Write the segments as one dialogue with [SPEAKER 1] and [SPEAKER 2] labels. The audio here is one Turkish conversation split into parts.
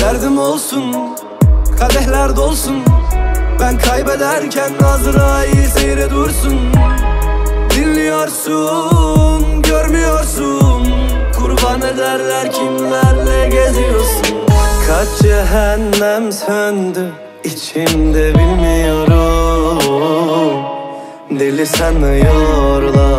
[SPEAKER 1] Derdim olsun, kadehler dolsun. Ben kaybederken Azrail seyre dursun. Dinliyorsun, görmüyorsun. Kurban ederler kimlerle geziyorsun. Kaç cehennem söndü içimde bilmiyorum. Deli sanıyorlar,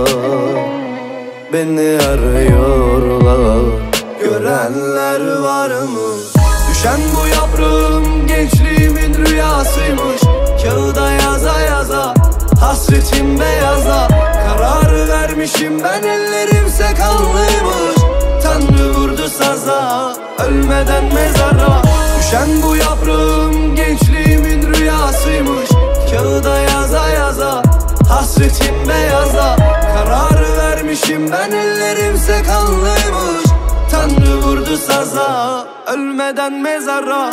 [SPEAKER 1] beni arıyorlar. Görenler var mı? Düşen bu yaprağım gençliğimin rüyasıymış. Kağıda yaza yaza, hasretim beyaza. Karar vermişim ben, ellerimse kanlıymış. Tanrı vurdu saza, ölmeden mezara. Düşen bu yaprağım gençliğimin rüyasıymış. Kağıda yaza yaza, hasretim beyaza. Karar vermişim ben, ellerimse kanlıymış. Tanrı vurdu saza, ölmeden mezara.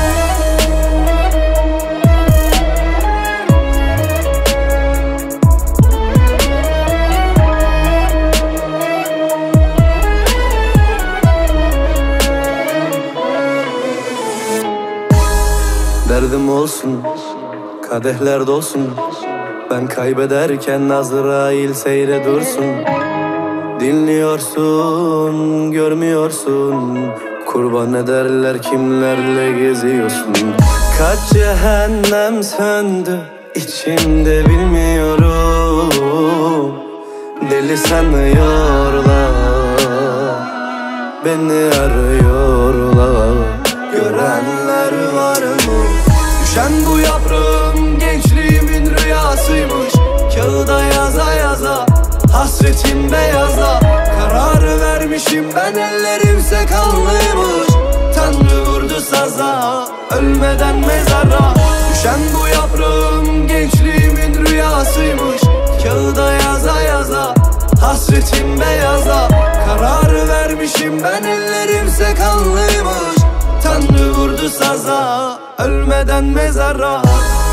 [SPEAKER 1] Derdim olsun, kadehler dolsun. Ben kaybederken Azrail seyre dursun. Dinliyorsun, görmüyorsun. Kurban ederler kimlerle geziyorsun. Kaç cehennem söndü içimde bilmiyorum. Deli sanıyorlar, beni arıyorlar. Görenler var mı? Düşen bu yaprağım gençliğimin rüyasıymış. Kağıda yaza yaza, hasretim beyaza. Karar vermişim ben, ellerimse kanlıymış. Tanrı vurdu saza, ölmeden mezara. Düşen bu yaprağım gençliğimin rüyasıymış. Kağıda yaza yaza, hasretim beyaza. Karar vermişim ben, ellerimse kanlıymış. Tanrı vurdu saza, ölmeden mezara.